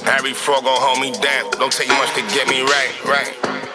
Harry Frog gon' hold me down. Don't take much to get me right.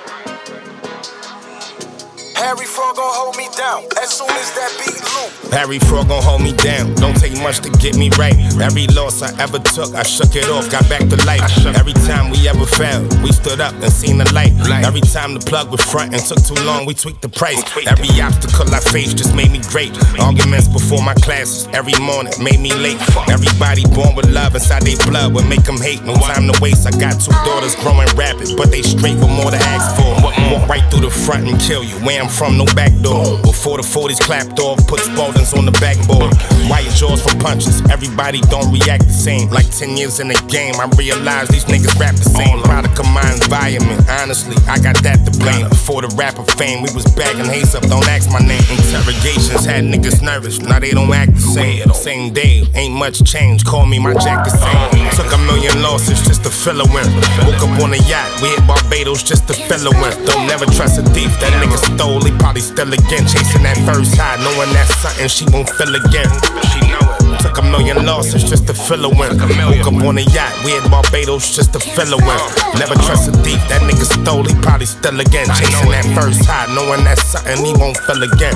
Harry Frog gon' hold me down as soon as that beat loop. Harry Frog gon' hold me down. Don't take much to get me right. Every loss I ever took, I shook it off, got back to life. Every time we ever failed, we stood up and seen the light. Every time the plug was front and took too long, we tweaked the price. Every obstacle I faced just made me great. Arguments before my classes every morning made me late. Everybody born with love inside their blood would make them hate. No time to waste. I got 2 daughters growing rapid, but they straight with more to ask for. Walk right through the front and kill you. Where I'm from, no back door. Before the 40s clapped off, put Spaldings on the backboard. Wire jaws for punches. Everybody don't react the same. Like 10 years in the game, I realized these niggas rap the same. Product of my environment. Honestly, I got that to blame. Before the rap of fame, we was bagging haze up. Don't ask my name. Interrogations had niggas nervous. Now they don't act the same. Same day, ain't much change. Call me my Jack the same. Took a million losses just to fill a win. Woke up on a yacht. We hit Barbados just to fill a win. Don't never trust a thief. That nigga stole. He probably still again. Chasing that first high, knowing that's something she won't feel again. She know it. Took a million losses just to fill a win. Woke up on a yacht, we hit Barbados just to fill a win. Never trust a thief, that nigga stole, he probably still again. Chasing that first high, knowing that's something he won't feel again.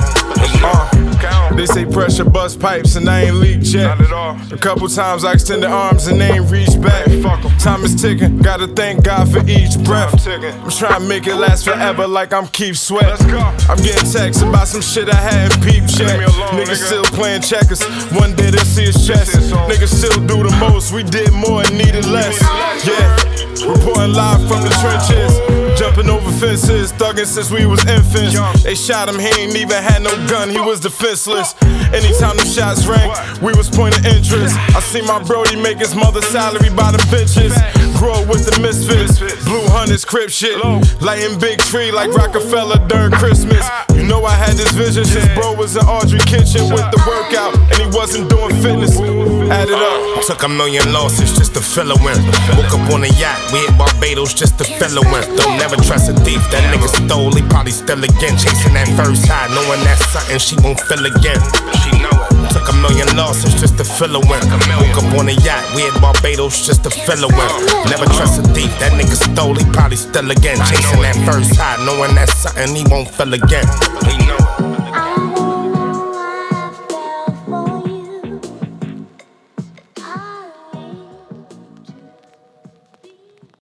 They say pressure bust pipes and I ain't leaked yet. A couple times I extended arms and they ain't reached back. Time is ticking, gotta thank God for each breath. I'm trying to make it last forever like I'm Keith Sweat. I'm getting texts about some shit I hadn't peeped yet. Niggas still playing checkers, one day they'll see his chest. Niggas still do the most, we did more and needed less. Yeah, reporting live from the trenches. Jumping over fences, thugging since we was infants. They shot him, he ain't even had no gun, he was defenseless. Anytime the shots rang, we was pointing interest. I see my Brody make his mother's salary by the benches. Grow with the misfits, Blue Hunters, crib shit. Lighting big tree like Rockefeller during Christmas. You know I had this vision since bro was in Audrey kitchen with the workout, and he wasn't doing fitness. Add it up. Took a million losses just to fill a win. Woke up on a yacht, we hit Barbados just to fill a win. Don't never trust a thief, that nigga stole, he probably still again. Chasing that first high, knowing that's something she won't feel again. She know it. Took a million losses just to fill a win. Woke up on a yacht, we hit Barbados just to fill a win. Never trust a thief, that nigga stole, he probably still again. Chasing that first high, knowing that's something he won't feel again. We know it.